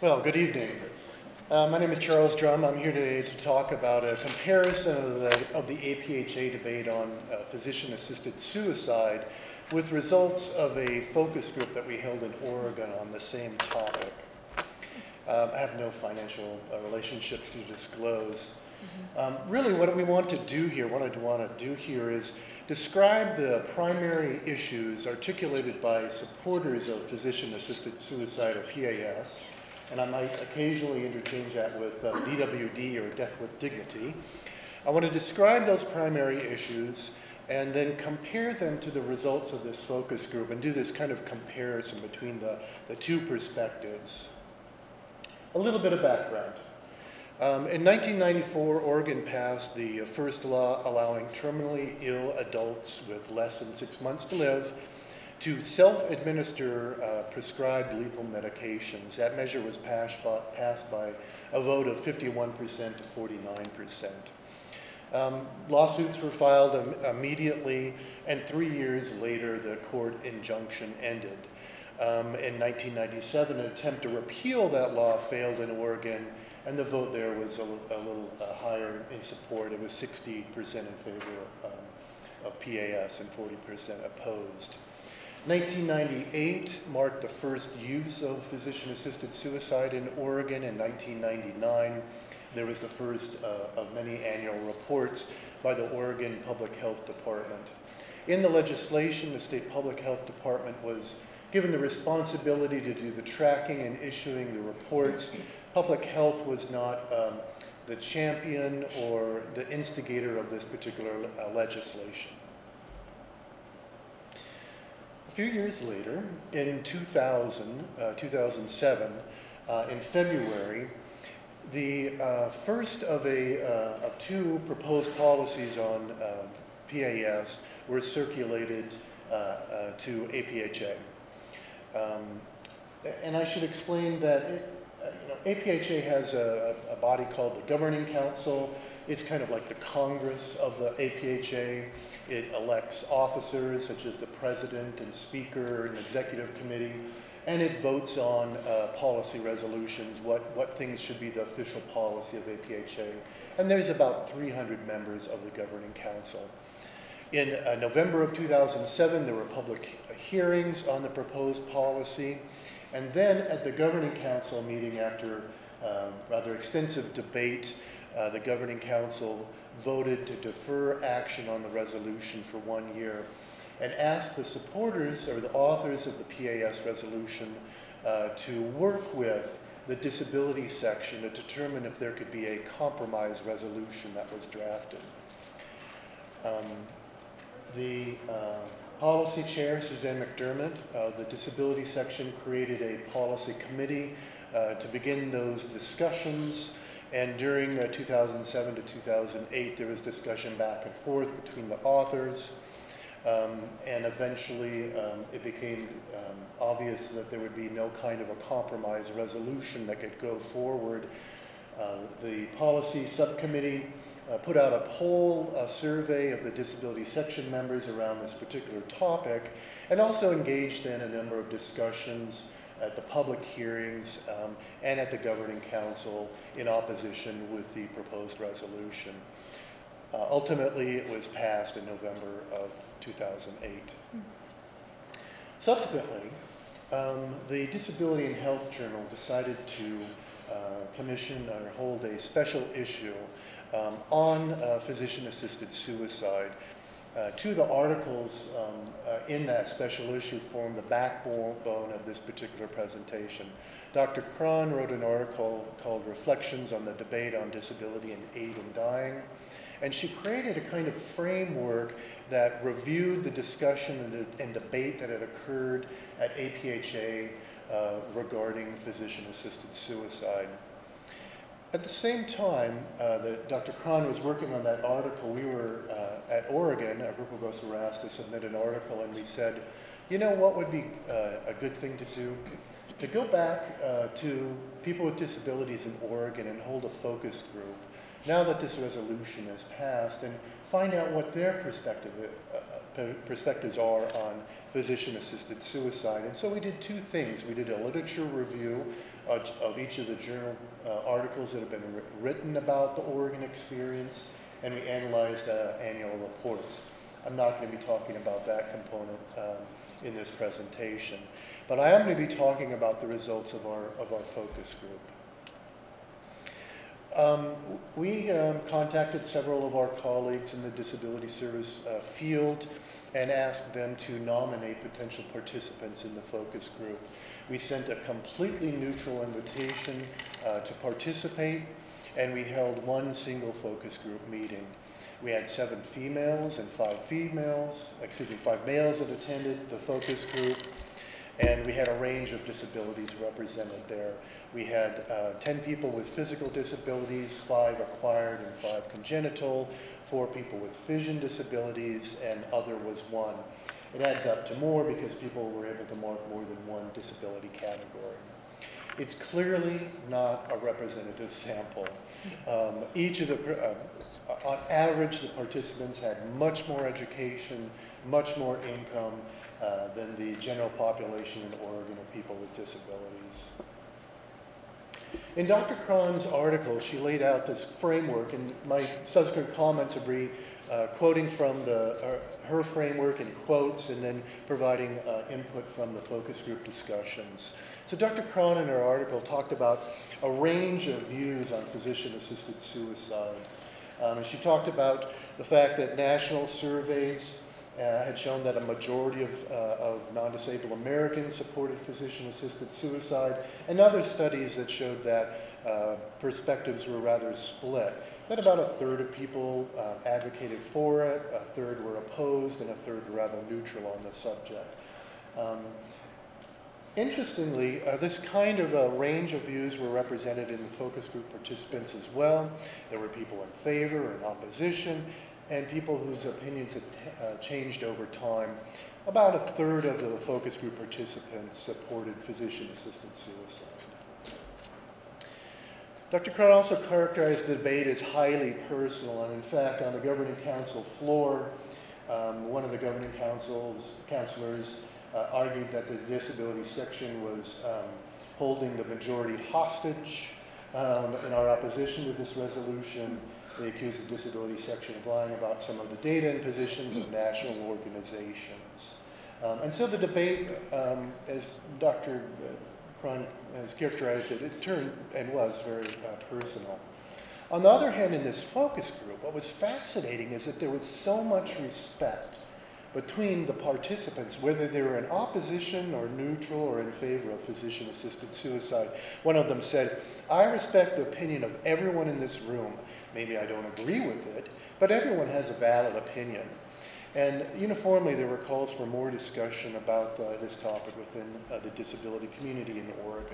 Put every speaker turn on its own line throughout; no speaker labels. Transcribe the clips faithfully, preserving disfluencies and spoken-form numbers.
Well, good evening. Uh, my name is Charles Drum. I'm here today to talk about a comparison of the, of the A P H A debate on uh, physician-assisted suicide with results of a focus group that we held in Oregon on the same topic. Um, I have no financial uh, relationships to disclose. Um, really, what we want to do here, what I want to do here is describe the primary issues articulated by supporters of physician-assisted suicide, or P A S, and I might occasionally interchange that with uh, D W D, or death with dignity. I want to describe those primary issues and then compare them to the results of this focus group and do this kind of comparison between the, the two perspectives. A little bit of background. Um, in nineteen ninety-four, Oregon passed the first law allowing terminally ill adults with less than six months to live to self-administer uh, prescribed lethal medications. That measure was passed by, passed by a vote of fifty-one percent to forty-nine percent. Um, lawsuits were filed im immediately, and three years later, the court injunction ended. Um, in nineteen ninety-seven, an attempt to repeal that law failed in Oregon, and the vote there was a, a little uh, higher in support. It was sixty percent in favor um, of P A S and forty percent opposed. nineteen ninety-eight marked the first use of physician-assisted suicide in Oregon. In nineteen ninety-nine, there was the first uh, of many annual reports by the Oregon Public Health Department. In the legislation, the state public health department was given the responsibility to do the tracking and issuing the reports. Public health was not um, the champion or the instigator of this particular uh, legislation. A few years later, in two thousand, uh, two thousand seven, uh, in February, the uh, first of, a, uh, of two proposed policies on uh, P A S were circulated uh, uh, to A P H A. Um, and I should explain that it, uh, you know, A P H A has a, a body called the Governing Council. It's kind of like the Congress of the A P H A. It elects officers such as the president and speaker and executive committee, and it votes on uh, policy resolutions, what, what things should be the official policy of A P H A. And there's about three hundred members of the Governing Council. In uh, November of two thousand seven, there were public hearings on the proposed policy. And then at the Governing Council meeting, after um, rather extensive debate, uh, the Governing Council voted to defer action on the resolution for one year and asked the supporters or the authors of the P A S resolution uh, to work with the disability section to determine if there could be a compromise resolution that was drafted. Um, The uh, policy chair, Suzanne McDermott, of the disability section, created a policy committee uh, to begin those discussions. And during uh, two thousand seven to two thousand eight, there was discussion back and forth between the authors. Um, and eventually, um, it became um, obvious that there would be no kind of a compromise resolution that could go forward. Uh, the policy subcommittee Uh, put out a poll, a survey of the disability section members around this particular topic, and also engaged in a number of discussions at the public hearings um, and at the Governing Council in opposition with the proposed resolution. Uh, ultimately, it was passed in November of two thousand eight. Mm. Subsequently, um, the Disability and Health Journal decided to uh, commission or hold a special issue Um, on uh, physician-assisted suicide. Uh, two of the articles um, uh, in that special issue form the backbone of this particular presentation. Doctor Cron wrote an article called Reflections on the Debate on Disability and Aid in Dying, and she created a kind of framework that reviewed the discussion and, and debate that had occurred at A P H A uh, regarding physician-assisted suicide. At the same time uh, that Doctor Cron was working on that article, we were uh, at Oregon. A group of us were asked to submit an article, and we said, you know what would be uh, a good thing to do? To go back uh, to people with disabilities in Oregon and hold a focus group, now that this resolution has passed, and find out what their perspective, uh, perspectives are on physician-assisted suicide. And so we did two things. We did a literature review of, of each of the journal uh, articles that have been written about the Oregon experience, and we analyzed uh, annual reports. I'm not going to be talking about that component um, in this presentation, but I am going to be talking about the results of our, of our focus group. Um, we um, contacted several of our colleagues in the disability service uh, field and asked them to nominate potential participants in the focus group. We sent a completely neutral invitation uh, to participate, and we held one single focus group meeting. We had seven females and five females, excuse me, five males that attended the focus group, and we had a range of disabilities represented there. We had uh, ten people with physical disabilities, five acquired and five congenital, four people with vision disabilities, and other was one. It adds up to more because people were able to mark more than one disability category. It's clearly not a representative sample. Um, each of the, uh, on average, the participants had much more education, much more income uh, than the general population in Oregon of people with disabilities. In Doctor Cron's article, she laid out this framework, and my subsequent comments will be uh, quoting from the, uh, her framework in quotes and then providing uh, input from the focus group discussions. So Doctor Cron in her article talked about a range of views on physician-assisted suicide. Um, and she talked about the fact that national surveys uh, had shown that a majority of, uh, of non-disabled Americans supported physician-assisted suicide, and other studies that showed that uh, perspectives were rather split. That about a third of people uh, advocated for it, a third were opposed, and a third were rather neutral on the subject. Um, Interestingly, uh, this kind of a range of views were represented in the focus group participants as well. There were people in favor or in opposition, and people whose opinions had uh, changed over time. About a third of the focus group participants supported physician-assisted suicide. Doctor Cron also characterized the debate as highly personal, and in fact, on the governing council floor, um, one of the governing council's counselors Uh, argued that the disability section was um, holding the majority hostage um, in our opposition to this resolution. They accused the disability section of lying about some of the data and positions of national organizations. Um, and so the debate, um, as Doctor Cron has characterized it, it turned and was very uh, personal. On the other hand, in this focus group, what was fascinating is that there was so much respect between the participants, whether they were in opposition or neutral or in favor of physician-assisted suicide. One of them said, "I respect the opinion of everyone in this room. Maybe I don't agree with it, but everyone has a valid opinion." And uniformly, there were calls for more discussion about uh, this topic within uh, the disability community in Oregon.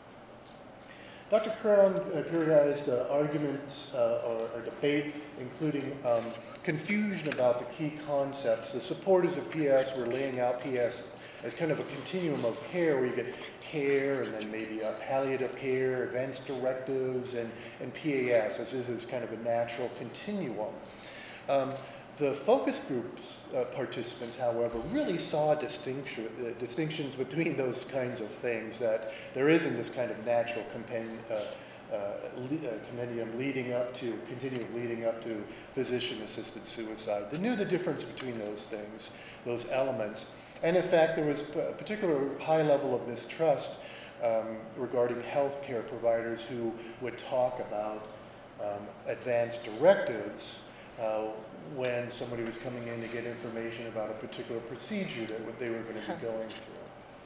Doctor Cron uh, characterized uh, arguments uh, or, or debate, including um, confusion about the key concepts. The supporters of P A S were laying out P A S as kind of a continuum of care, where you get care and then maybe a palliative care, advanced directives, and, and P A S, as this is kind of a natural continuum. Um, The focus groups uh, participants, however, really saw distinction, uh, distinctions between those kinds of things, that there isn't this kind of natural compendium, uh, uh, le uh, compendium leading up to, continuum leading up to physician-assisted suicide. They knew the difference between those things, those elements. And in fact, there was a particular high level of mistrust um, regarding healthcare providers who would talk about um, advanced directives Uh, when somebody was coming in to get information about a particular procedure that what they were going to be going through.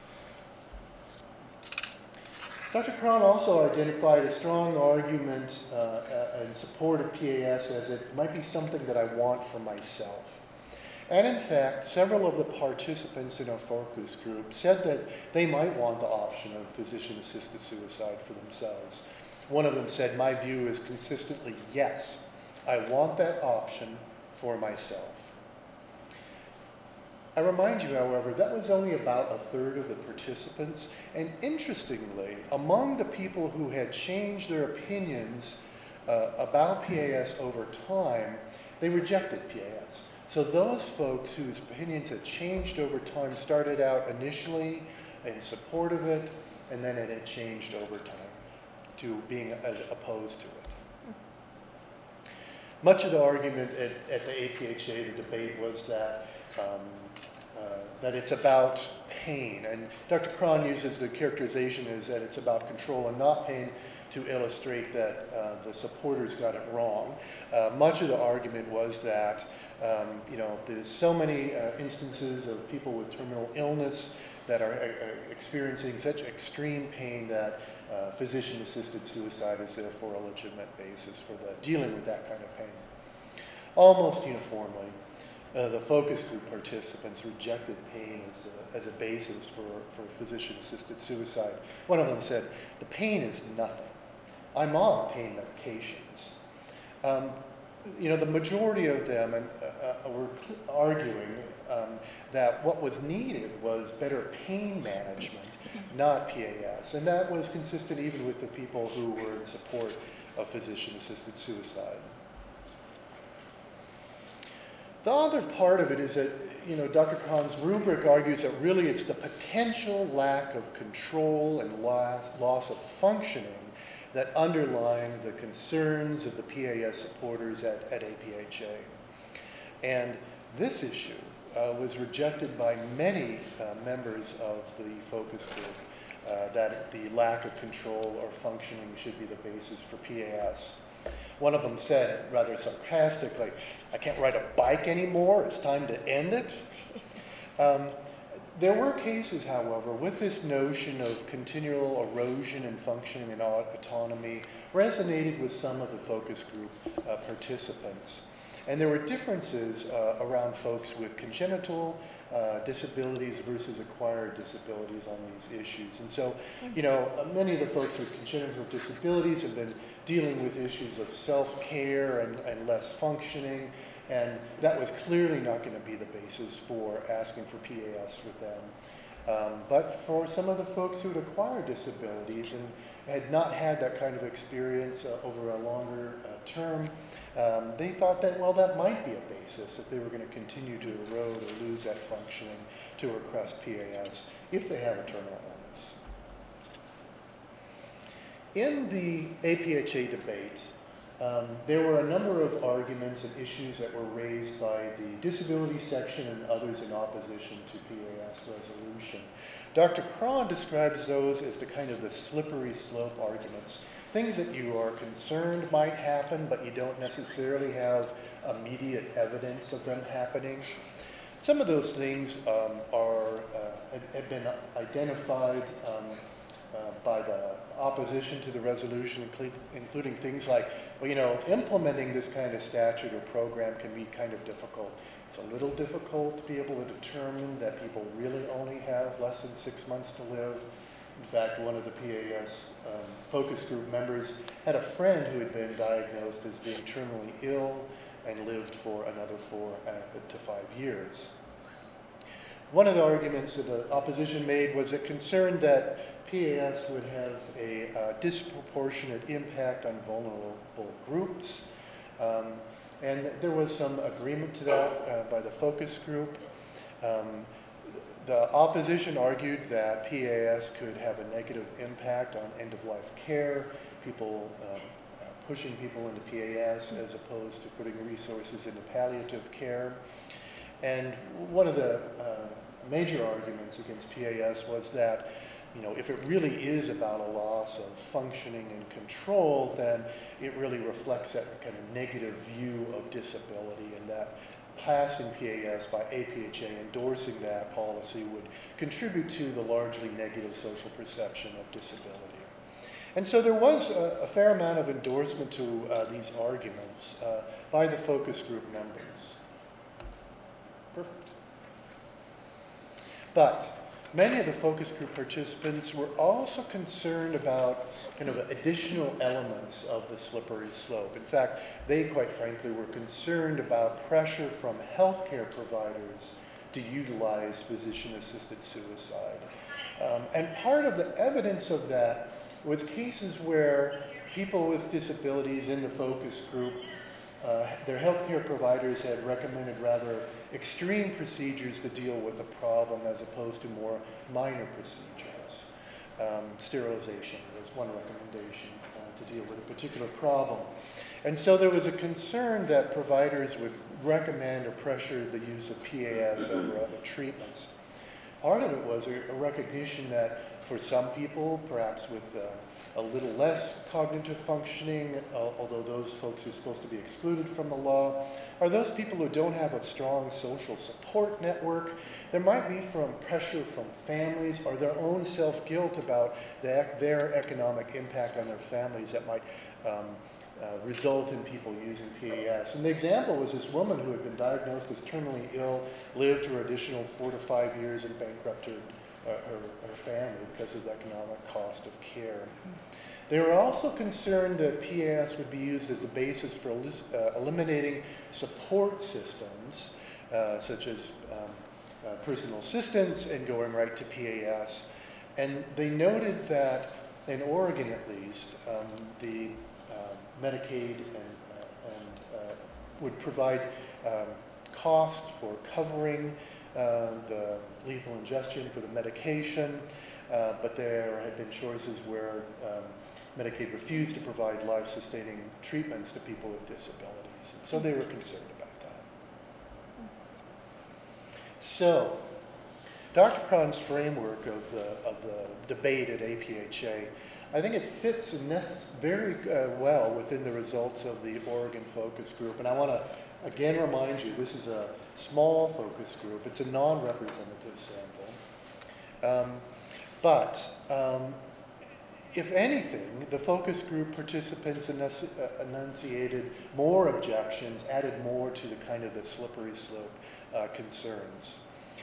Doctor Cron also identified a strong argument uh, in support of P A S as it might be something that I want for myself. And in fact, several of the participants in our focus group said that they might want the option of physician-assisted suicide for themselves. One of them said, "My view is consistently yes. I want that option for myself." I remind you, however, that was only about a third of the participants, and interestingly, among the people who had changed their opinions uh, about P A S over time, they rejected P A S. So those folks whose opinions had changed over time started out initially in support of it, and then it had changed over time to being as opposed to it. Much of the argument at, at the A P H A, the debate, was that um, uh, that it's about pain. And Doctor Cron uses the characterization is that it's about control and not pain to illustrate that uh, the supporters got it wrong. Uh, much of the argument was that um, you know, there's so many uh, instances of people with terminal illness that are uh, experiencing such extreme pain that uh, physician-assisted suicide is therefore a legitimate basis for the dealing with that kind of pain. Almost uniformly, uh, the focus group participants rejected pain as a, as a basis for, for physician-assisted suicide. One of them said, the pain is nothing. I'm on pain medications. Um, you know, the majority of them and, uh, uh, were arguing um, that what was needed was better pain management, not P A S. And that was consistent even with the people who were in support of physician-assisted suicide. The other part of it is that, you know, Doctor Cron's rubric argues that really it's the potential lack of control and loss, loss of functioning that underline the concerns of the P A S supporters at, at A P H A. And this issue uh, was rejected by many uh, members of the focus group, uh, that the lack of control or functioning should be the basis for P A S. One of them said, rather sarcastically, I can't ride a bike anymore, it's time to end it. Um, there were cases, however, with this notion of continual erosion in functioning and autonomy resonated with some of the focus group uh, participants. And there were differences uh, around folks with congenital uh, disabilities versus acquired disabilities on these issues. And so, you know, many of the folks with congenital disabilities have been dealing with issues of self-care and, and less functioning, and that was clearly not going to be the basis for asking for P A S with them. Um, but for some of the folks who had acquired disabilities and had not had that kind of experience uh, over a longer uh, term, um, they thought that, well, that might be a basis if they were going to continue to erode or lose that functioning to request P A S if they have a terminal illness. In the A P H A debate, um, there were a number of arguments and issues that were raised by the disability section and others in opposition to P A S resolution. Doctor Cron describes those as the kind of the slippery slope arguments, things that you are concerned might happen, but you don't necessarily have immediate evidence of them happening. Some of those things um, are, uh, have been identified um, uh, by the opposition to the resolution, including things like, well, you know, implementing this kind of statute or program can be kind of difficult. It's a little difficult to be able to determine that people really only have less than six months to live. In fact, one of the P A S um, focus group members had a friend who had been diagnosed as being terminally ill and lived for another four uh, to five years. One of the arguments that the opposition made was a concern that P A S would have a uh, disproportionate impact on vulnerable groups. Um, and there was some agreement to that uh, by the focus group. Um, the opposition argued that P A S could have a negative impact on end-of-life care, people um, pushing people into P A S as opposed to putting resources into palliative care. And one of the uh, major arguments against P A S was that, you know, if it really is about a loss of functioning and control, then it really reflects that kind of negative view of disability, and that passing P A S by A P H A endorsing that policy would contribute to the largely negative social perception of disability. And so there was a, a fair amount of endorsement to uh, these arguments uh, by the focus group members. Perfect. But many of the focus group participants were also concerned about kind of additional elements of the slippery slope. In fact, they quite frankly were concerned about pressure from healthcare providers to utilize physician-assisted suicide. Um, and part of the evidence of that was cases where people with disabilities in the focus group, uh, their healthcare providers had recommended rather extreme procedures to deal with the problem as opposed to more minor procedures. um, sterilization was one recommendation uh, to deal with a particular problem. And so there was a concern that providers would recommend or pressure the use of P A S over other treatments. Part of it was a, a recognition that for some people, perhaps with uh, a little less cognitive functioning, uh, although those folks are supposed to be excluded from the law, are those people who don't have a strong social support network. There might be from pressure from families or their own self-guilt about the, their economic impact on their families that might um, uh, result in people using P A S. And the example was this woman who had been diagnosed as terminally ill, lived her additional four to five years and bankrupted uh, her, her family because of the economic cost of care. They were also concerned that P A S would be used as the basis for uh, eliminating support systems, uh, such as um, uh, personal assistance, and going right to P A S. And they noted that, in Oregon at least, um, the uh, Medicaid and, uh, and uh, would provide um, cost for covering uh, the lethal ingestion for the medication, uh, but there had been choices where um, Medicaid refused to provide life-sustaining treatments to people with disabilities. So they were concerned about that. So, Doctor Cron's framework of the, of the debate at A P H A, I think it fits very uh, well within the results of the Oregon focus group. And I want to again remind you, this is a small focus group. It's a non-representative sample. Um, but um, if anything, the focus group participants enunciated more objections, added more to the kind of the slippery slope uh, concerns.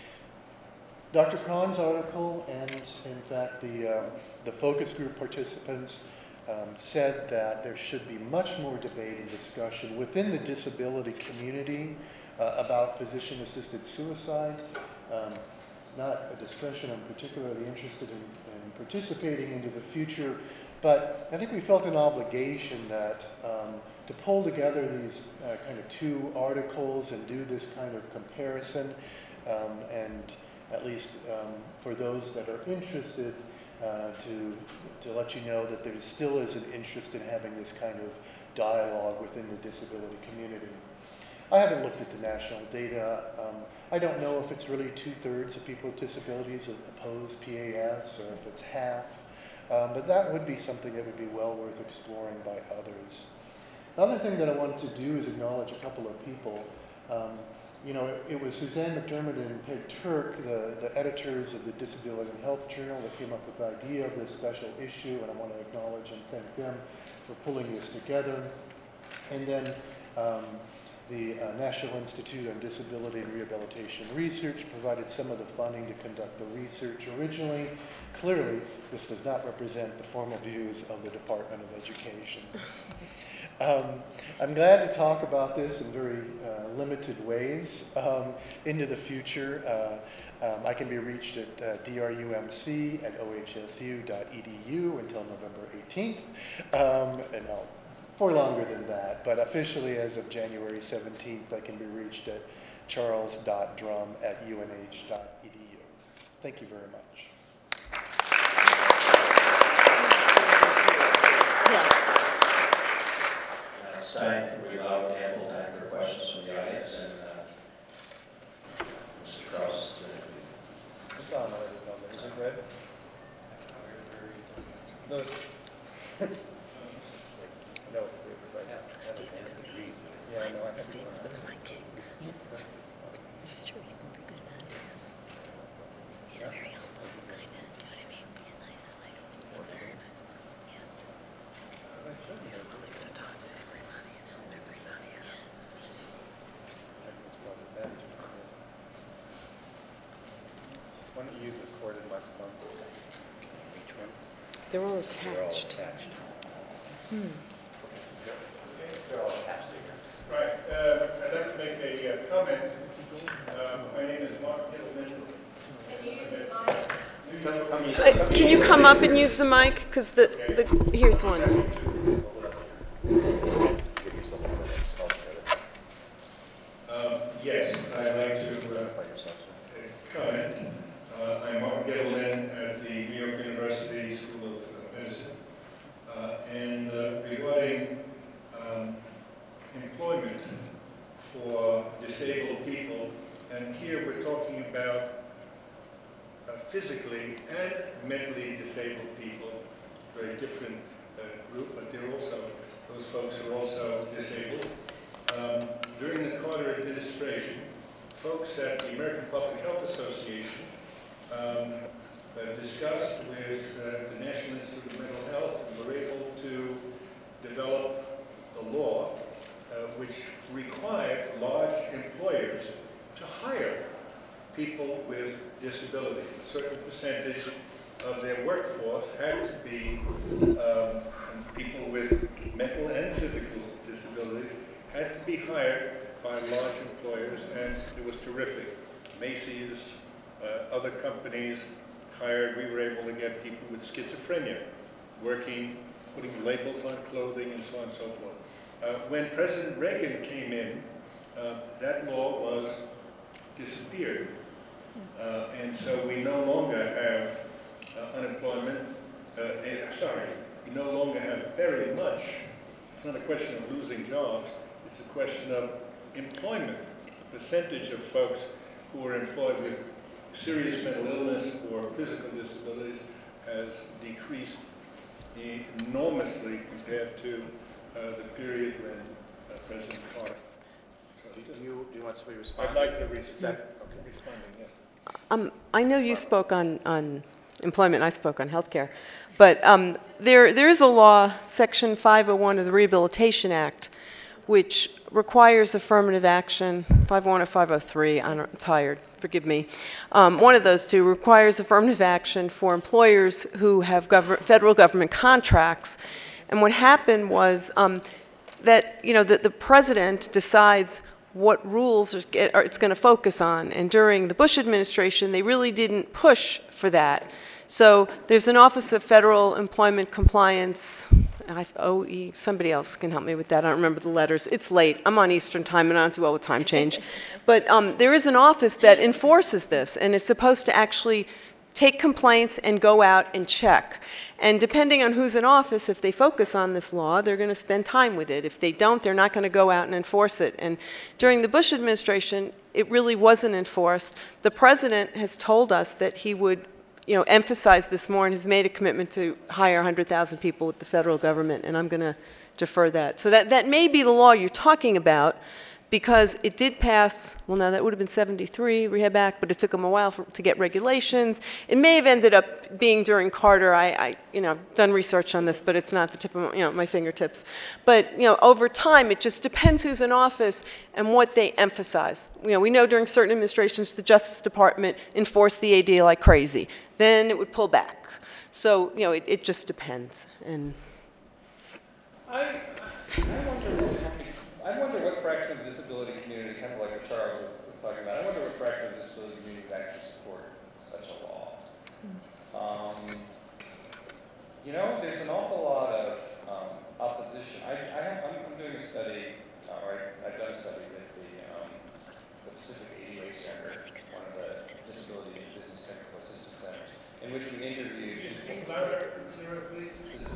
Doctor Cron's article and, in fact, the, uh, the focus group participants um, said that there should be much more debate and discussion within the disability community uh, about physician-assisted suicide. Um, it's not a discussion I'm particularly interested in, in participating into the future, but I think we felt an obligation that um, to pull together these uh, kind of two articles and do this kind of comparison, um, and at least um, for those that are interested, uh, to, to let you know that there still is an interest in having this kind of dialogue within the disability community. I haven't looked at the national data. Um, I don't know if it's really two-thirds of people with disabilities that oppose P A S or if it's half, um, but that would be something that would be well worth exploring by others. Another thing that I wanted to do is acknowledge a couple of people. Um, You know, it, it was Suzanne McDermott and Peg Turk, the, the editors of the Disability and Health Journal, that came up with the idea of this special issue, and I want to acknowledge and thank them for pulling this together. And then um, the uh, National Institute on Disability and Rehabilitation Research provided some of the funding to conduct the research originally. Clearly, this does not represent the formal views of the Department of Education. Um, I'm glad to talk about this in very uh, limited ways um, into the future. Uh, um, I can be reached at uh, D R U M C at O H S U dot E D U until November eighteenth, um, and I'll, for longer than that, but officially as of January seventeenth, I can be reached at charles dot drum at U N H dot E D U. Thank you very much.
Stein, we allow ample time for questions from the audience, and uh, Mister Krause.
It's on already, no, is it red? No, it's no, it was like yeah, no, I have to.
States the mic. It's true, he's been pretty good about it. He's very humble, kind of, you know what I mean? He's nice, I like him. He's a very nice person, yeah. He's willing to talk to everybody and help everybody out.
Why don't you use the corded microphone? Each one?
They're all
They're all
attached.
attached.
Hmm.
They're all attached.
Right. Uh, I'd like to make a uh, comment. Uh, my name is Mark Gittleman.
Uh, can you come up and use the mic? Because the, the, here's one.
Um, yes, I'd like to uh, comment. Uh, I'm Mark Gittleman at the New York University physically and mentally disabled people, very different uh, group, but they're also, those folks are also disabled. Um, during the Carter administration, folks at the American Public Health Association um, uh, discussed with uh, the National Institute of Mental Health and were able to develop a law uh, which required large employers to hire people with disabilities. A certain percentage of their workforce had to be um, people with mental and physical disabilities, had to be hired by large employers, and it was terrific. Macy's, uh, other companies hired, we were able to get people with schizophrenia working, putting labels on clothing and so on and so forth. Uh, when President Reagan came in, uh, that law was disappeared. Uh, and so we no longer have uh, unemployment, uh, eh, sorry, we no longer have very much. It's not a question of losing jobs, it's a question of employment. The percentage of folks who are employed with serious mental illness or physical disabilities has decreased enormously compared to uh, the period when uh, President Carter. So
Do you, do you want somebody to respond?
I'd like to respond.
Is that, okay.
Responding, yes.
Um, I know you spoke on, on employment, I spoke on healthcare, but um, there, there is a law, Section five oh one of the Rehabilitation Act, which requires affirmative action, five oh one or five oh three, I'm tired, forgive me. Um, one of those two requires affirmative action for employers who have gov- federal government contracts. And what happened was um, that, you know, the, the president decides what rules it's going to focus on. And during the Bush administration, they really didn't push for that. So there's an Office of Federal Employment Compliance, O E, somebody else can help me with that. I don't remember the letters. It's late. I'm on Eastern time and I don't do well with time change. But um, there is an office that enforces this and is supposed to actually take complaints and go out and check. And depending on who's in office, if they focus on this law, they're going to spend time with it. If they don't, they're not going to go out and enforce it. And during the Bush administration, it really wasn't enforced. The president has told us that he would, you know, emphasize this more and has made a commitment to hire one hundred thousand people with the federal government, and I'm going to defer that. So that, that may be the law you're talking about, because it did pass, well, now that would have been seventy-three, Rehab Act, but it took them a while for, to get regulations. It may have ended up being during Carter. I, I, you know, I've done research on this, but it's not the tip of, you know, my fingertips. But, you know, over time, it just depends who's in office and what they emphasize. You know, we know during certain administrations, the Justice Department enforced the A D A like crazy. Then it would pull back. So, you know, it, it just depends. And
I, I wonder what kind of I wonder what fraction of the disability community, kind of like what Charles was, was talking about, I wonder what fraction of the disability community would actually support such a law. Um, you know, there's an awful lot of um, opposition. I, I have, I'm, I'm doing a study, uh, or I, I've done a study with the, um, the Pacific A D A Center, one of the Disability and Business Technical Assistance Centers, in which we interviewed...
Speak louder, Sarah, please.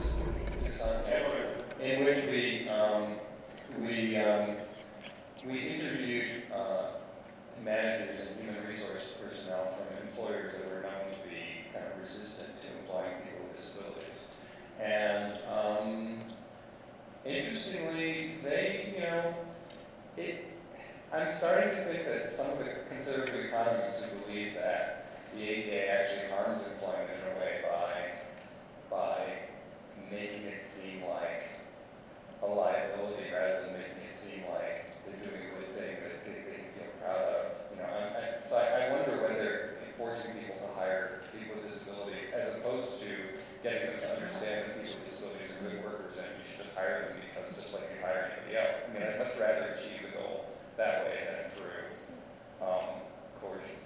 In which we... Um, We, um, we interviewed uh, managers and human resource personnel from employers that were known to be kind of resistant to employing people with disabilities. And um, interestingly, they, you know, it, I'm starting to think that some of the conservative economists who believe that the A D A actually harms employment in a way by, by making it seem like a liability rather than making it seem like they're doing a good thing that they, they can feel proud of. You know, I, I, so I, I wonder whether forcing people to hire people with disabilities, as opposed to getting them to understand that people with disabilities are good workers and you should just hire them because just like you hire anybody else. I mean, I'd much rather achieve the goal that way than through um, coercion.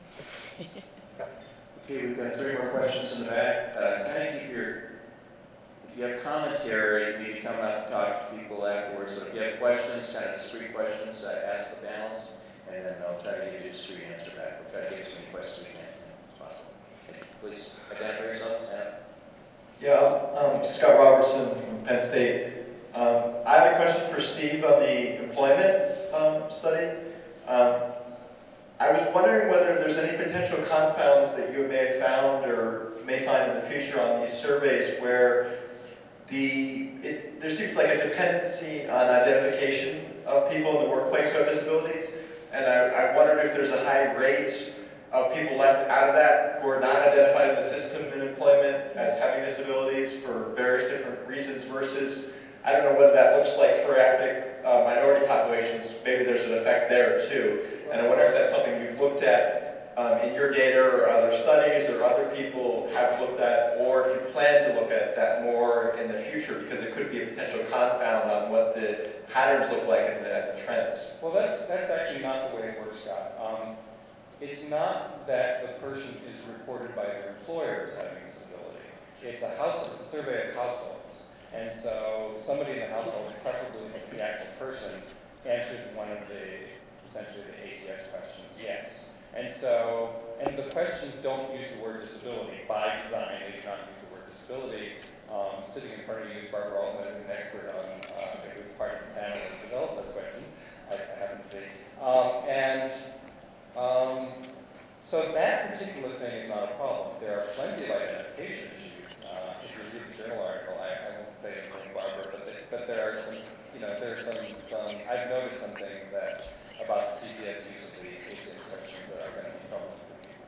Okay, we've got three more questions in the back. Uh, kind of keep your If you have commentary, maybe come out and talk to people afterwards. So if you have questions, kind of discrete questions, uh, ask the panelists, and then I'll try to give you a discrete answer back. We'll try to get as many questions as we can as possible. Please identify yourselves. Adam.
Yeah, I'm Scott Robertson from Penn State. Um, I had a question for Steve on the employment um, study. Um, I was wondering whether there's any potential confounds that you may have found or may find in the future on these surveys where the, it, there seems like a dependency on identification of people in the workplace who have disabilities. And I, I wondered if there's a high rate of people left out of that who are not identified in the system in employment as having disabilities for various different reasons versus, I don't know whether that looks like for ethnic uh, minority populations, maybe there's an effect there too. And I wonder if that's something you've looked at um, in your data or other studies or other people have looked at, or if you plan to look at that more in the future, because it could be a potential confound on what the patterns look like and the, the trends.
Well, that's, that's actually not the way it works, Scott. Um, it's not that the person is reported by their employer as having a disability. It's a household, it's a survey of households. And so somebody in the household, preferably the actual person, answers one of the, essentially the A C S questions, yes. And so, and the questions don't use the word disability. By design, they do not use the word disability. Um, sitting in front of you is Barbara Altman, who's an expert on, uh, who was part of the panel that developed those questions, I, I happen to see. Um, and um, so that particular thing is not a problem. There are plenty of identification issues. Uh, if you read the journal article, I, I won't say it's from Barbara, but, they, but there are some, you know, there are some, some, I've noticed some things that about the C P S use of the A C S questions that are going to be troubling.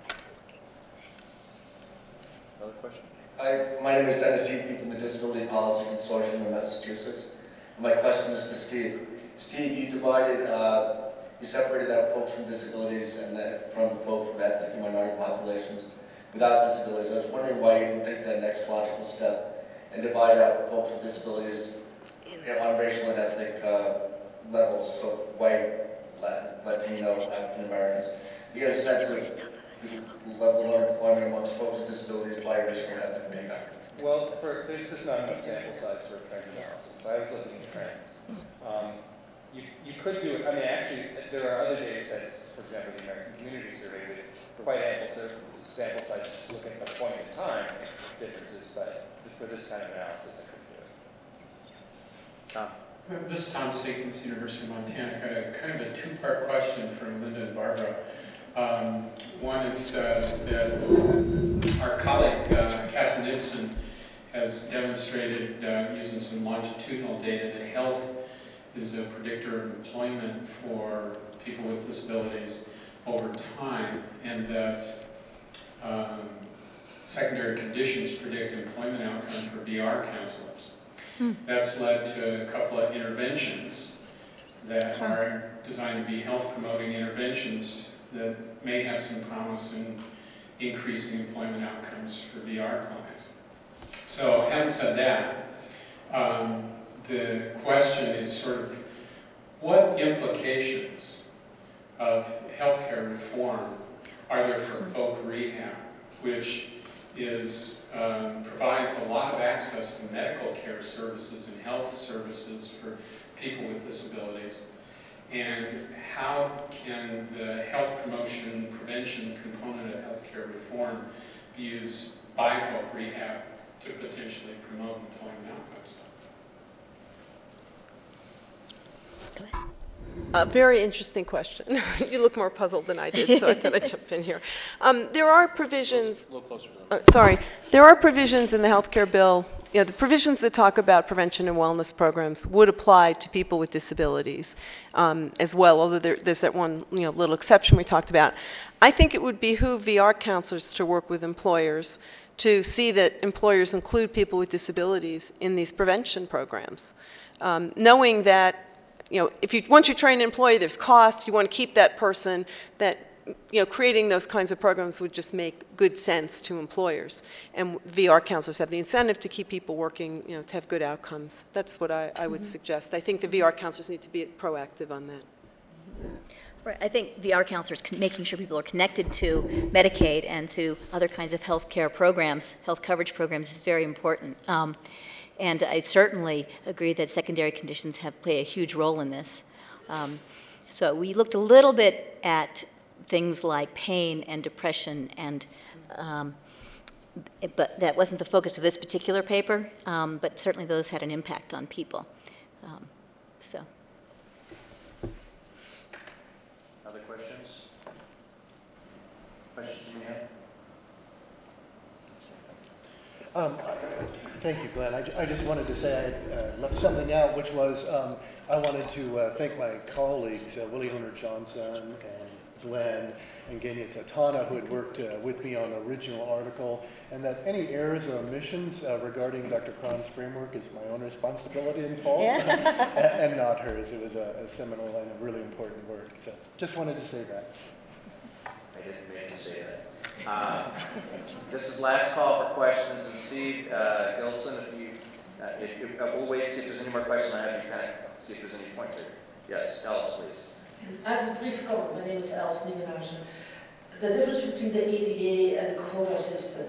Another question?
Hi, my name is Dennis Eaton from the Disability Policy Consortium in Massachusetts. My question is for Steve. Steve, you divided, uh, you separated out folks from disabilities and then from folks from ethnic and minority populations without disabilities. I was wondering why you didn't take that next logical step and divide out folks with disabilities, you know, on racial and ethnic uh, levels, so white, Latin, Latino, African Americans. You get a sense of the level of unemployment amongst folks with disabilities by racial and ethnic makeup.
Well, for, there's just not enough sample size for a trend analysis, so I was looking at trends. Um, you, you could do it, I mean, actually, there are other data sets, for example, the American Community Survey, with quite ample sample sizes to look at a point in time differences, but for this kind of analysis, I couldn't do it.
Tom?
This is Tom Sakins, University of Montana. I got a kind of a two-part question for Linda and Barbara. Um, one is uh, that our colleague, uh, Catherine Nixon, has demonstrated uh, using some longitudinal data that health is a predictor of employment for people with disabilities over time, and that um, secondary conditions predict employment outcomes for V R counselors. Hmm. That's led to a couple of interventions that huh. are designed to be health-promoting interventions that may have some promise in increasing employment outcomes for V R clients. So, having said that, um, the question is sort of what implications of healthcare reform are there for folk rehab, which is um, provides a lot of access to medical care services and health services for people with disabilities. And how can the health promotion prevention component of healthcare reform be used by folk rehab to potentially promote employment outcomes?
Go ahead. A very interesting question. You look more puzzled than I did, so I thought I'd jump in here. Um, there are provisions. A little closer. Uh, sorry, there are provisions in the healthcare bill. You know, the provisions that talk about prevention and wellness programs would apply to people with disabilities um, as well. Although there, there's that one, you know, little exception we talked about. I think it would behoove V R counselors to work with employers to see that employers include people with disabilities in these prevention programs, um, knowing that. You know, if you once you train an employee, there's costs. You want to keep that person. That you know, creating those kinds of programs would just make good sense to employers. And V R counselors have the incentive to keep people working. You know, to have good outcomes. That's what I, I would mm-hmm. suggest. I think the V R counselors need to be proactive on that.
Right. I think V R counselors making sure people are connected to Medicaid and to other kinds of health care programs, health coverage programs, is very important. Um, And I certainly agree that secondary conditions have play a huge role in this. Um, so we looked a little bit at things like pain and depression, and um, it, but that wasn't the focus of this particular paper. Um, but certainly those had an impact on people. Um, so.
Other questions? Questions you may have?
Um, Thank you, Glenn. I, ju- I just wanted to say I uh, left something out, which was um, I wanted to uh, thank my colleagues, uh, Willie Hunter Johnson and Glenn and Genya Tatana, who had worked uh, with me on the original article, and that any errors or omissions uh, regarding Doctor Cron's framework is my own responsibility and fault,
Yeah.
and, and not hers. It was a, a seminal and a really important work. So just wanted to say that.
I didn't mean to say that. Uh, This is last call for questions, and Steve uh, Gilson, if you, uh, if, if, uh, we'll wait and see if there's any more questions. I have you kind of see if there's any points here. Yes, Alice, please.
I have a brief comment. My name is Alice Niemenhuizen. The difference between the A D A and the quota system.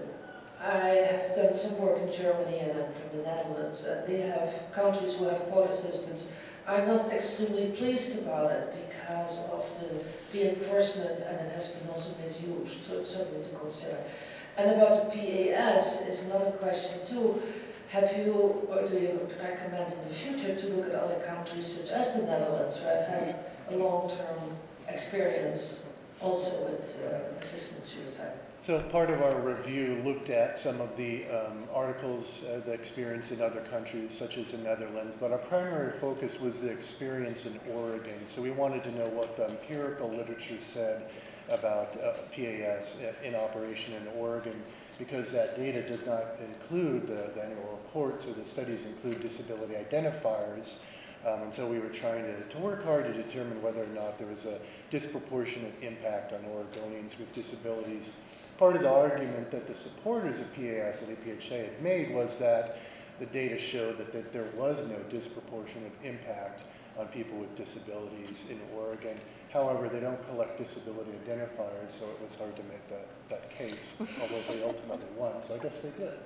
I have done some work in Germany and I'm from the Netherlands. And they have countries who have quota systems are not extremely pleased about it because of the, the enforcement, and it has been also misused, so it's something to consider. And about the P A S is another question too. Have you, or do you recommend in the future to look at other countries such as the Netherlands, where I've had a long-term experience also with uh, assisted suicide?
So part of our review looked at some of the um, articles, uh, the experience in other countries, such as the Netherlands, but our primary focus was the experience in Oregon. So we wanted to know what the empirical literature said about uh, P A S in operation in Oregon, because that data does not include the, the annual reports, or the studies include disability identifiers. Um, and so we were trying to, to work hard to determine whether or not there was a disproportionate impact on Oregonians with disabilities. Part of the argument that the supporters of P A S at A P H A had made was that the data showed that, that there was no disproportionate impact on people with disabilities in Oregon. However, they don't collect disability identifiers, so it was hard to make that, that case, although they ultimately won, so I guess they did.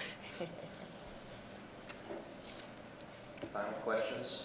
Final questions?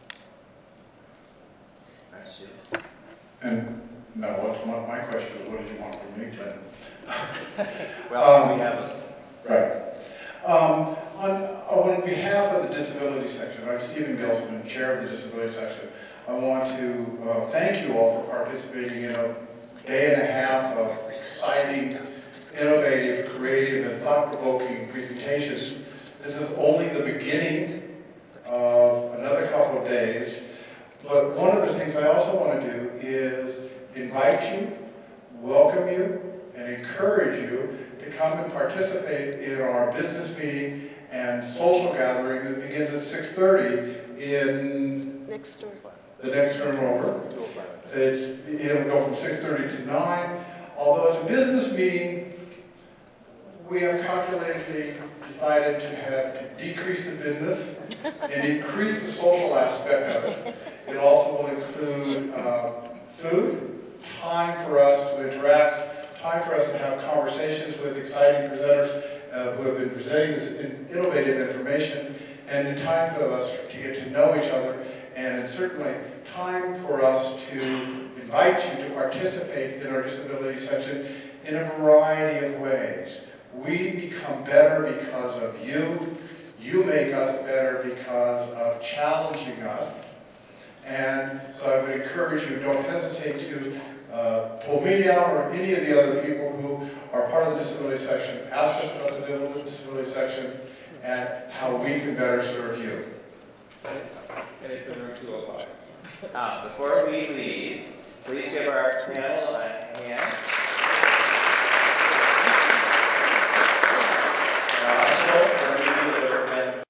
I see.
And no, what's my, my question is, what did you want from me, Glenn?
Well,
Um,
we have a...
Right. Um, on, on behalf of the disability section, I'm Stephen Gilson, chair of the disability section. I want to uh, thank you all for participating in a day and a half of exciting, innovative, creative, and thought-provoking presentations. This is only the beginning of another couple of days. But one of the things I also want to do is invite you, welcome you, and encourage you to come and participate in our business meeting and social gathering that begins at six thirty in
Next door.
the next room over. It's, it'll go from six thirty to nine. Although it's a business meeting, we have calculatedly decided to have to decrease the business and increase the social aspect of it. It also will include uh, food, time for us to interact, time for us to have conversations with exciting presenters uh, who have been presenting this in innovative information, and the time for us to get to know each other, and certainly time for us to invite you to participate in our disability section in a variety of ways. We become better because of you. You make us better because of challenging us. And so I would encourage you, don't hesitate to uh, pull me down or any of the other people who are part of the disability section. Ask us about the disability section and how we can better serve you.
And it's in room two oh five.
Uh, before we leave, please give our panel a